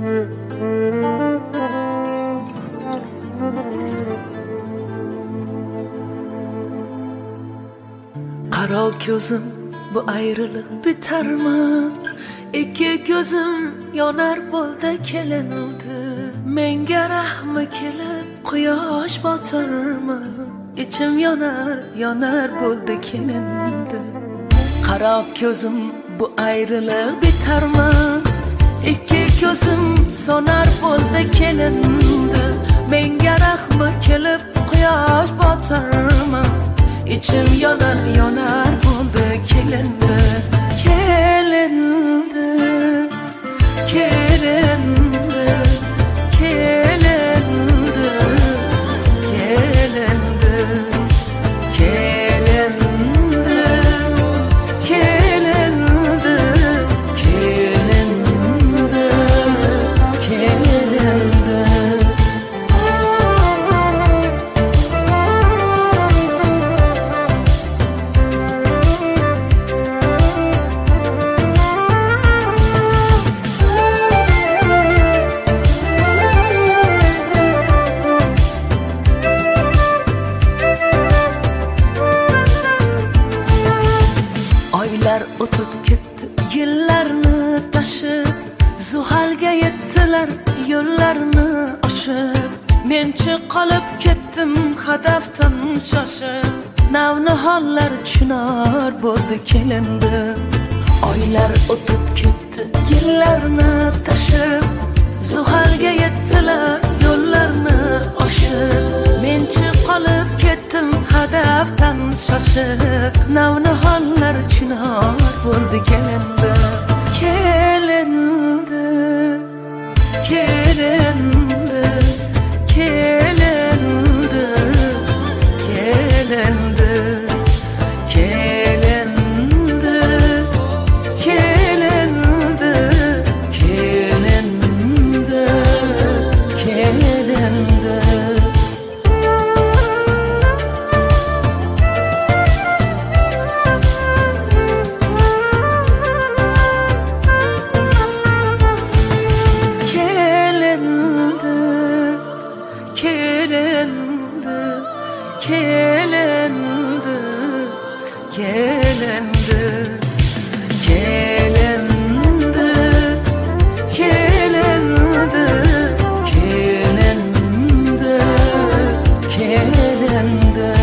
Qaro ko'zim, bu ayriliq bitarmi? Ikki ko'zim yonar bo'ldi kelindi. Menga rahmi kelib quyosh botirmi? İçim yonar, yonar bo'ldi kelindi. Qaro ko'zim, bu ayriliq bitarmi? Ikki ko'zim sonar bo'ldi kelindi. Menga rahmi kelib quyosh botirmi? İçim yonar, yonar bo'ldi kelindi. Kelindi, kelindi, kelindi, kelindi, kelindi, kelindi, kelindi, kelindi. Oylar o'tib ketdi, yillarni tashib, Zuhalga yettilar yo'llarni oshib. Menchi qolib ketdim hadafdan shoshib, navnihollar chinor bo'ldi kelindi. Oylar o'tib ketdi, yillarni tashib, Zuhalga yettilar yo'llarni oshib. Menchi qolib ketdim hadafdan shoshib, navnihollar chinor bo'ldi kelindi. Kelindi, kelindi, kelindi, kelindi, kelindi, kelindi, kelindi, kelindi. Kelindi, kelindi, kelindi, kelindi, kelindi, kelindi, kelindi.